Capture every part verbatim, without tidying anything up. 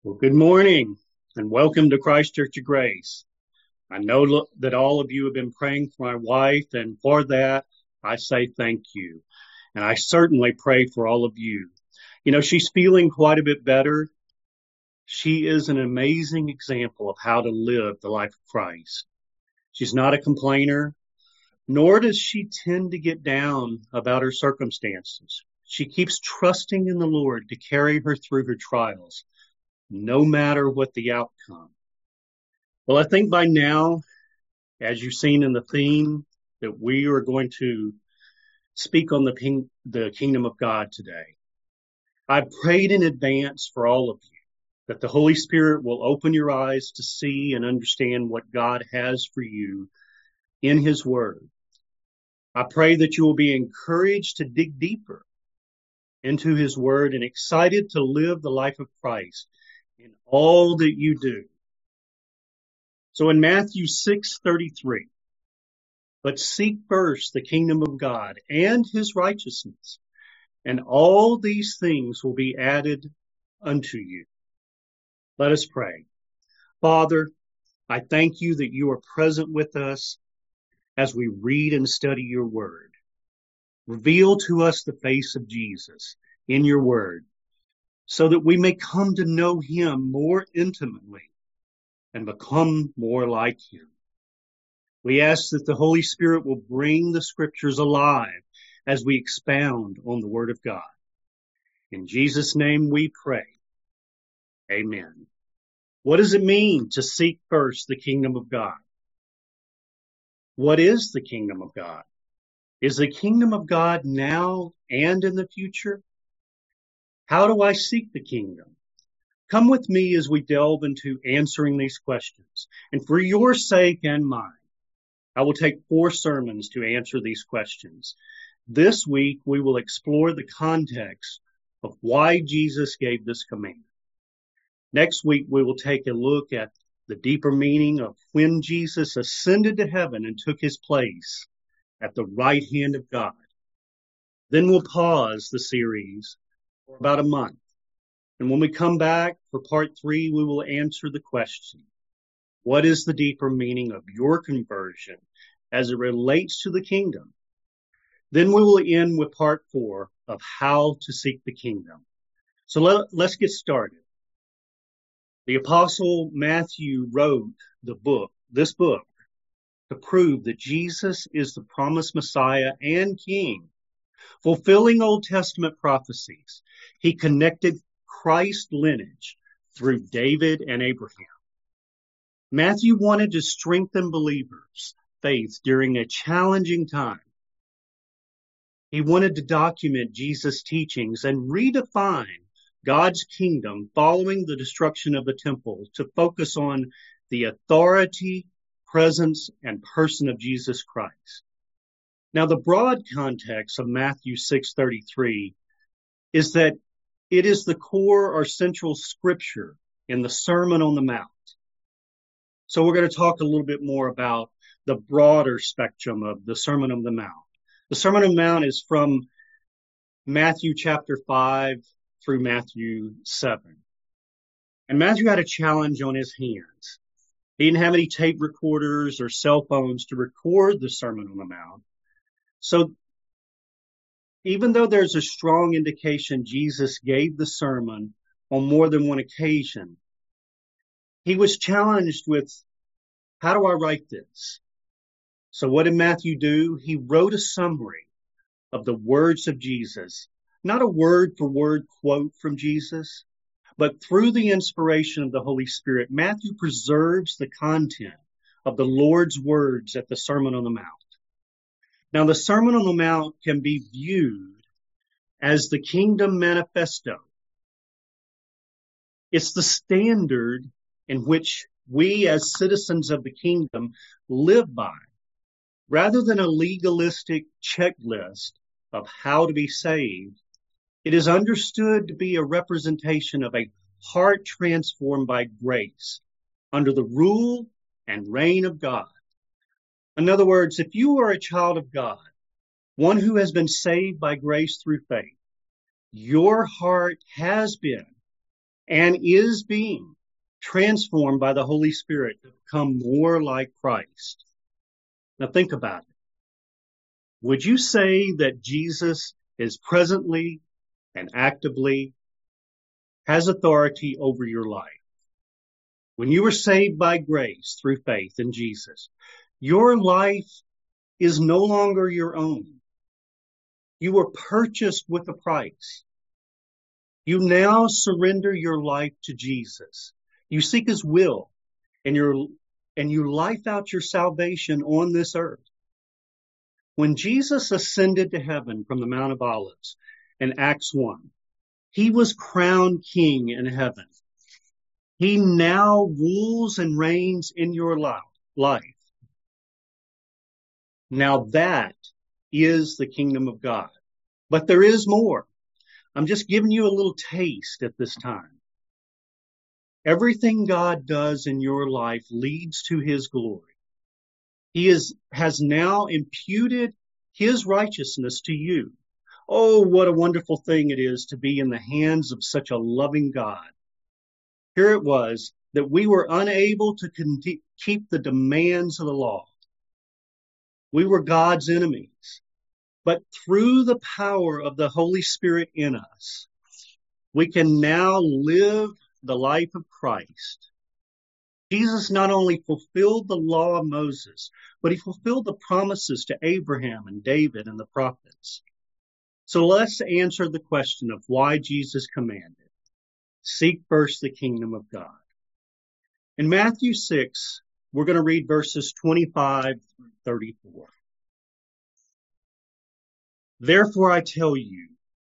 Well, good morning and welcome to Christ Church of Grace. I know lo- that all of you have been praying for my wife, and for that, I say thank you. And I certainly pray for all of you. You know, she's feeling quite a bit better. She is an amazing example of how to live the life of Christ. She's not a complainer, nor does she tend to get down about her circumstances. She keeps trusting in the Lord to carry her through her trials, no matter what the outcome. Well, I think by now, as you've seen in the theme, that we are going to speak on the, ping- the kingdom of God today. I've prayed in advance for all of you that the Holy Spirit will open your eyes to see and understand what God has for you in His Word. I pray that you will be encouraged to dig deeper into His Word and excited to live the life of Christ in all that you do. So in Matthew six thirty-three, but seek first the kingdom of God and His righteousness, and all these things will be added unto you. Let us pray. Father, I thank you that you are present with us as we read and study your word. Reveal to us the face of Jesus in your word, so that we may come to know him more intimately and become more like him. We ask that the Holy Spirit will bring the scriptures alive as we expound on the word of God. In Jesus' name we pray. Amen. What does it mean to seek first the kingdom of God? What is the kingdom of God? Is the kingdom of God now and in the future? How do I seek the kingdom? Come with me as we delve into answering these questions. And for your sake and mine, I will take four sermons to answer these questions. This week, we will explore the context of why Jesus gave this command. Next week, we will take a look at the deeper meaning of when Jesus ascended to heaven and took his place at the right hand of God. Then we'll pause the series for about a month. And when we come back for part three, we will answer the question, what is the deeper meaning of your conversion as it relates to the kingdom? Then we will end with part four of how to seek the kingdom. So let, let's get started. The Apostle Matthew wrote the book, this book, to prove that Jesus is the promised Messiah and King. Fulfilling Old Testament prophecies, he connected Christ's lineage through David and Abraham. Matthew wanted to strengthen believers' faith during a challenging time. He wanted to document Jesus' teachings and redefine God's kingdom following the destruction of the temple to focus on the authority, presence, and person of Jesus Christ. Now, the broad context of Matthew six thirty-three is that it is the core or central scripture in the Sermon on the Mount. So we're going to talk a little bit more about the broader spectrum of the Sermon on the Mount. The Sermon on the Mount is from Matthew chapter five through Matthew seven. And Matthew had a challenge on his hands. He didn't have any tape recorders or cell phones to record the Sermon on the Mount. So even though there's a strong indication Jesus gave the sermon on more than one occasion, he was challenged with, how do I write this? So what did Matthew do? He wrote a summary of the words of Jesus, not a word for word quote from Jesus, but through the inspiration of the Holy Spirit, Matthew preserves the content of the Lord's words at the Sermon on the Mount. Now, the Sermon on the Mount can be viewed as the Kingdom Manifesto. It's the standard in which we as citizens of the kingdom live by, rather than a legalistic checklist of how to be saved. It is understood to be a representation of a heart transformed by grace under the rule and reign of God. In other words, if you are a child of God, one who has been saved by grace through faith, your heart has been and is being transformed by the Holy Spirit to become more like Christ. Now think about it. Would you say that Jesus is presently and actively has authority over your life? When you were saved by grace through faith in Jesus, your life is no longer your own. You were purchased with a price. You now surrender your life to Jesus. You seek his will and, your, and you life out your salvation on this earth. When Jesus ascended to heaven from the Mount of Olives in Acts one, he was crowned king in heaven. He now rules and reigns in your life. Now that is the kingdom of God. But there is more. I'm just giving you a little taste at this time. Everything God does in your life leads to his glory. He is, has now imputed his righteousness to you. Oh, what a wonderful thing it is to be in the hands of such a loving God. Here it was that we were unable to con- keep the demands of the law. We were God's enemies. But through the power of the Holy Spirit in us, we can now live the life of Christ. Jesus not only fulfilled the law of Moses, but he fulfilled the promises to Abraham and David and the prophets. So let's answer the question of why Jesus commanded, seek first the kingdom of God. In Matthew six, we're going to read verses twenty-five through thirty-four. Therefore, I tell you,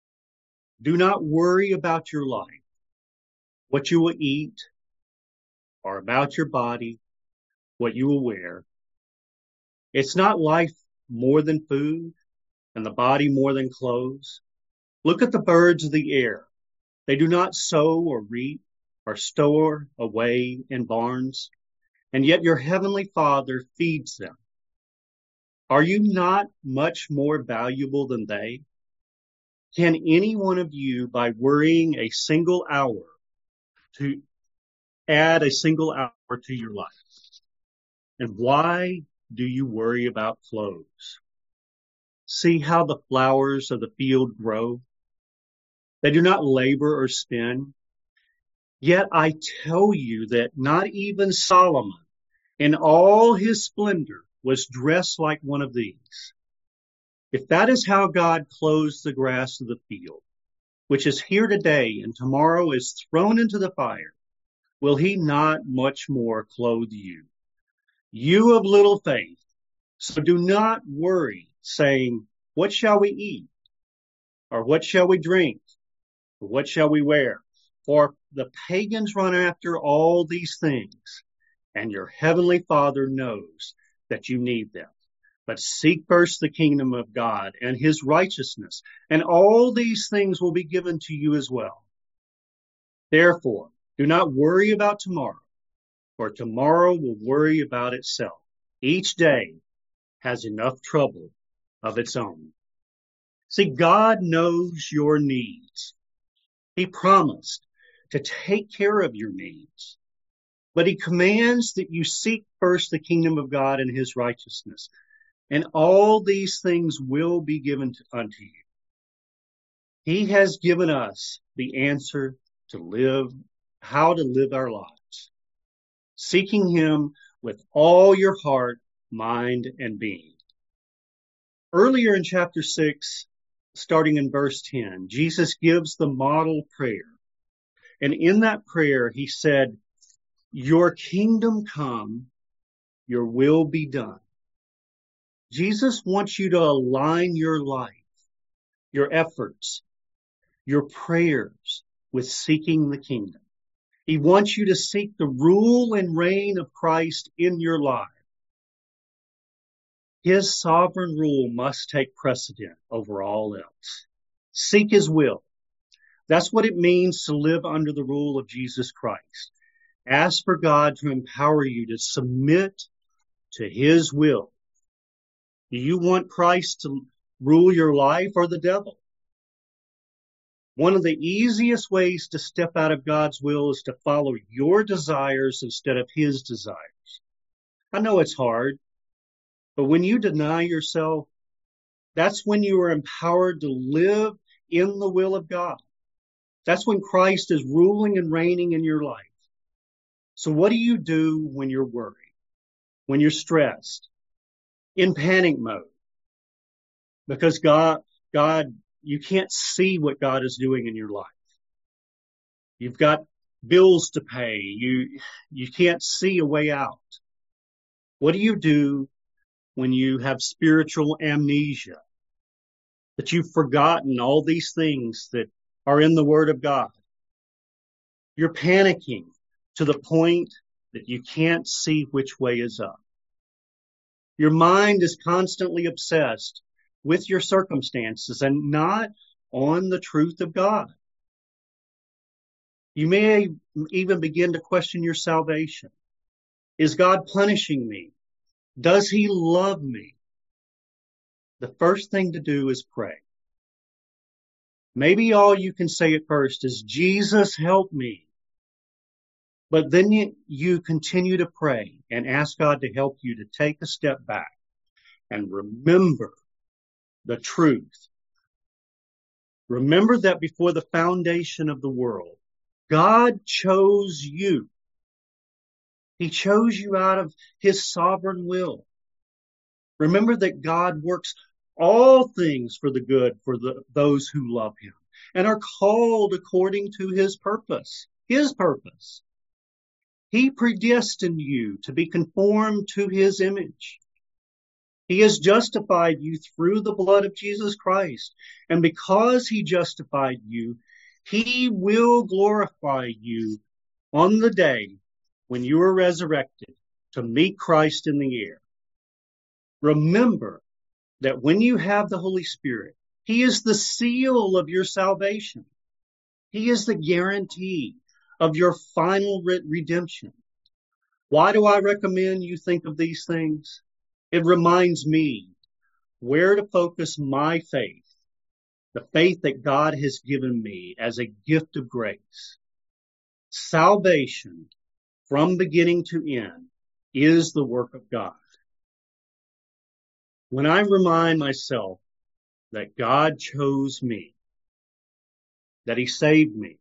do not worry about your life, what you will eat, or about your body, what you will wear. It's not life more than food, and the body more than clothes. Look at the birds of the air. They do not sow or reap or store away in barns, and yet your heavenly Father feeds them. Are you not much more valuable than they? Can any one of you, by worrying a single hour, to add a single hour to your life? And why do you worry about clothes? See how the flowers of the field grow? They do not labor or spin. Yet I tell you that not even Solomon, in all his splendor, was dressed like one of these. If that is how God clothes the grass of the field, which is here today and tomorrow is thrown into the fire, will he not much more clothe you? You of little faith. So do not worry, saying, what shall we eat? Or what shall we drink? Or what shall we wear? For the pagans run after all these things, and your heavenly Father knows that you need them. But seek first the kingdom of God and his righteousness, and all these things will be given to you as well. Therefore, do not worry about tomorrow, for tomorrow will worry about itself. Each day has enough trouble of its own. See, God knows your needs. He promised to take care of your needs, but he commands that you seek first the kingdom of God and his righteousness, and all these things will be given to, unto you. He has given us the answer to live, how to live our lives, seeking him with all your heart, mind, and being. Earlier in chapter six, starting in verse ten, Jesus gives the model prayer. And in that prayer, he said, your kingdom come, your will be done. Jesus wants you to align your life, your efforts, your prayers with seeking the kingdom. He wants you to seek the rule and reign of Christ in your life. His sovereign rule must take precedent over all else. Seek his will. That's what it means to live under the rule of Jesus Christ. Ask for God to empower you to submit to his will. Do you want Christ to rule your life or the devil? One of the easiest ways to step out of God's will is to follow your desires instead of His desires. I know it's hard, but when you deny yourself, that's when you are empowered to live in the will of God. That's when Christ is ruling and reigning in your life. So what do you do when you're worried, when you're stressed, in panic mode? Because God, God, you can't see what God is doing in your life. You've got bills to pay. You, you can't see a way out. What do you do when you have spiritual amnesia? That you've forgotten all these things that are in the Word of God. You're panicking to the point that you can't see which way is up. Your mind is constantly obsessed with your circumstances and not on the truth of God. You may even begin to question your salvation. Is God punishing me? Does He love me? The first thing to do is pray. Maybe all you can say at first is, Jesus, help me. But then you, you continue to pray and ask God to help you to take a step back and remember the truth. Remember that before the foundation of the world, God chose you. He chose you out of His sovereign will. Remember that God works all things for the good for the, those who love Him and are called according to His purpose. His purpose. He predestined you to be conformed to His image. He has justified you through the blood of Jesus Christ. And because He justified you, He will glorify you on the day when you are resurrected to meet Christ in the air. Remember that when you have the Holy Spirit, He is the seal of your salvation. He is the guarantee of your final re- redemption. Why do I recommend you think of these things? It reminds me where to focus my faith, the faith that God has given me as a gift of grace. Salvation, from beginning to end, is the work of God. When I remind myself that God chose me, that He saved me,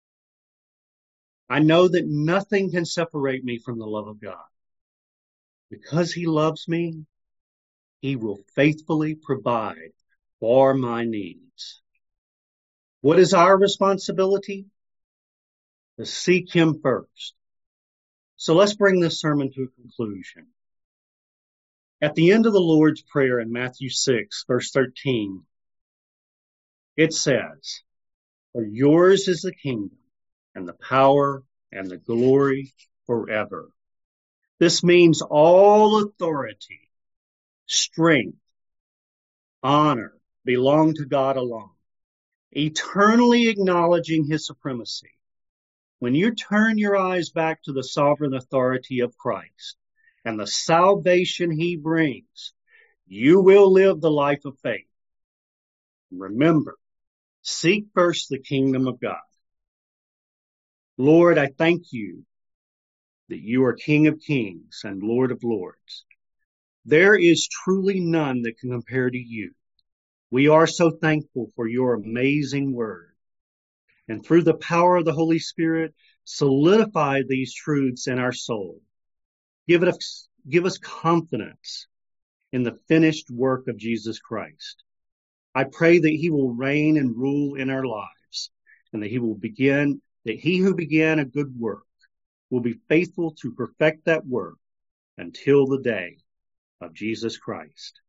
I know that nothing can separate me from the love of God. Because He loves me, He will faithfully provide for my needs. What is our responsibility? To seek Him first. So let's bring this sermon to a conclusion. At the end of the Lord's Prayer in Matthew six, verse thirteen, it says, "For yours is the kingdom and the power and the glory forever." This means all authority, strength, honor belong to God alone, eternally acknowledging His supremacy. When you turn your eyes back to the sovereign authority of Christ and the salvation He brings, you will live the life of faith. Remember, seek first the kingdom of God. Lord, I thank You that You are King of kings and Lord of lords. There is truly none that can compare to You. We are so thankful for Your amazing word. And through the power of the Holy Spirit, solidify these truths in our soul. Give us, give us confidence in the finished work of Jesus Christ. I pray that He will reign and rule in our lives, and that He will begin, that He who began a good work will be faithful to perfect that work until the day of Jesus Christ.